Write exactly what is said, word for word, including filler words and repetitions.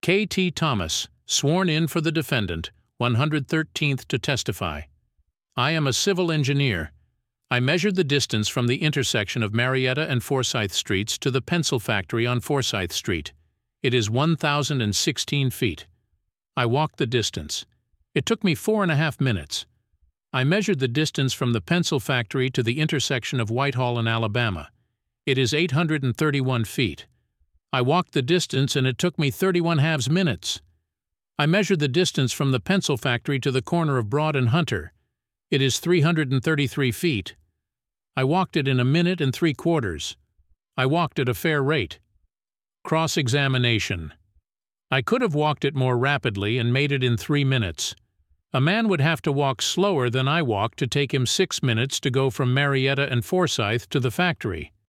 K T Thomas, sworn in for the defendant, one hundred thirteenth to testify. I am a civil engineer. I measured the distance from the intersection of Marietta and Forsyth Streets to the pencil factory on Forsyth Street. It is one thousand sixteen feet. I walked the distance. It took me four and a half minutes. I measured the distance from the pencil factory to the intersection of Whitehall and Alabama. It is eight hundred thirty-one feet. I walked the distance and it took me thirty-one halves minutes. I measured the distance from the pencil factory to the corner of Broad and Hunter. It is three hundred thirty-three feet. I walked it in a minute and three quarters. I walked at a fair rate. Cross-examination. I could have walked it more rapidly and made it in three minutes. A man would have to walk slower than I walked to take him six minutes to go from Marietta and Forsyth to the factory.